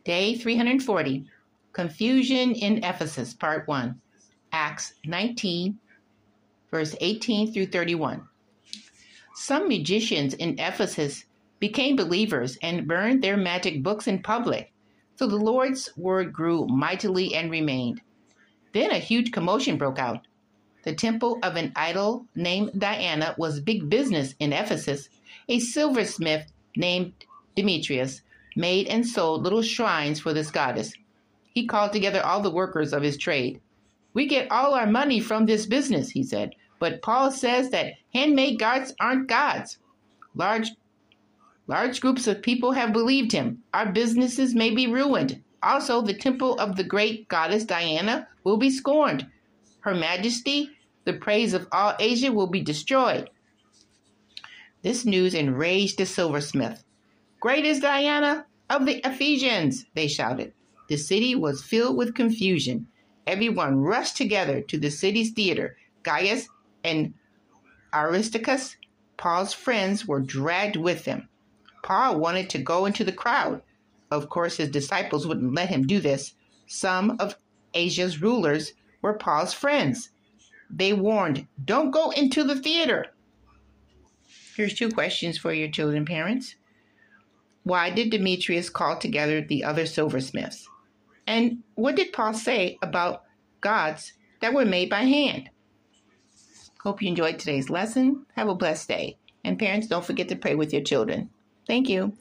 Day 340, Confusion in Ephesus, Part 1, Acts 19, verse 18 through 31. Some magicians in Ephesus became believers and burned their magic books in public, so the Lord's word grew mightily and remained. Then a huge commotion broke out. The temple of an idol named Diana was big business in Ephesus. A silversmith named Demetrius made and sold little shrines for this goddess. He called together all the workers of his trade. "We get all our money from this business," he said, "but Paul says that handmade gods aren't gods." Large groups of people have believed him. Our businesses may be ruined. Also, the temple of the great goddess Diana will be scorned. Her Majesty, the praise of all Asia, will be destroyed. This news enraged the silversmith. "Great is Diana of the Ephesians," they shouted. The city was filled with confusion. Everyone rushed together to the city's theater. Gaius and Aristarchus, Paul's friends, were dragged with them. Paul wanted to go into the crowd. Of course, his disciples wouldn't let him do this. Some of Asia's rulers were Paul's friends. They warned, "Don't go into the theater." Here's 2 questions for your children, parents. Why did Demetrius call together the other silversmiths? And what did Paul say about gods that were made by hand? Hope you enjoyed today's lesson. Have a blessed day. And parents, don't forget to pray with your children. Thank you.